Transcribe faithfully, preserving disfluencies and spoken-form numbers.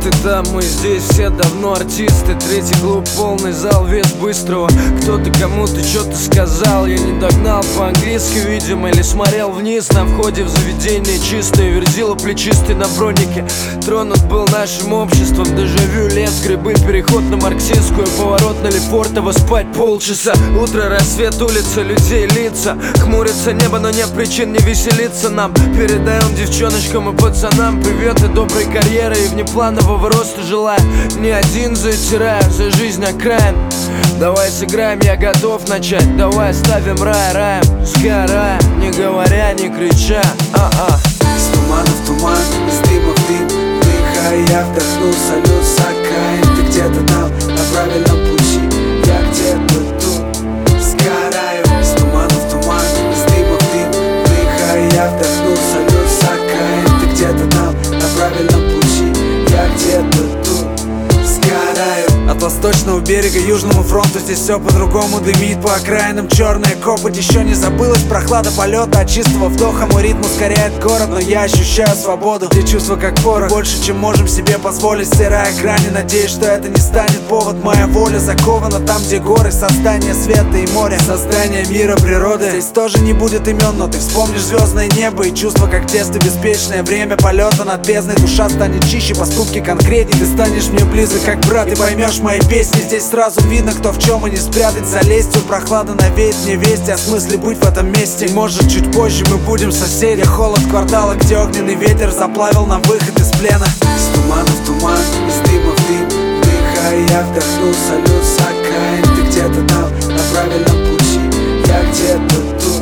ты там, мы здесь, все давно артисты. Третий клуб, полный зал, вес быстрого. Кто-то кому-то что-то сказал, я не догнал по-английски, видимо, или смотрел вниз. На входе в заведение чистое, верзила плечистый на бронике. Тронут был нашим обществом, дежавю, лес, грибы, переход на марксистскую, поворот на Лефортово, спать полчаса. Утро, рассвет, улица, людей, лица. Хмурится небо, но нет причин не веселиться нам. Передаем девчоночкам и пацанам привет и доброй карьеры и внепланового роста желаю. Не один затираю за жизнь окраин. Давай сыграем, я готов начать. Давай ставим рай раем, сгораем, не говоря, не крича. А-а. С тумана в туман, с дыма в дым, дыхая, я вдохну салют с окраин. Ты где-то там, на правильном пути, я где-то тут, сгораю. С тумана в туман, с дыма в дым, дыхая, я вдохну салют с окраин. Ты где-то там, на правильном пути, я где-то тут, сгораю. От восточного берега южному фронту здесь все по-другому дымит. По окраинам черная копоть, еще не забылась прохлада полета. От чистого вдоха мой ритм ускоряет город, но я ощущаю свободу, где чувства как порох, больше, чем можем себе позволить. Серая грани, надеюсь, что это не станет повод. Моя воля закована там, где горы, создание света и моря, создание мира, природы. Здесь тоже не будет имен, но ты вспомнишь звездное небо и чувство, как тесто беспечное. Время полета над бездной, душа станет чище, поступки конкретней. Ты станешь мне близок, как брат, ты поймешь мои песни. Здесь сразу видно, кто в чем, и не спрятать за лестью. Прохлада навеет мне вести о смысле быть в этом месте. И может чуть позже мы будем соседи. Холод квартала, где огненный ветер заплавил нам выход из плена. С тумана в туман, с дыма в дым, дыхая, я вдохну салют с окраин. Ты где-то там, на правильном пути, я где-то тут,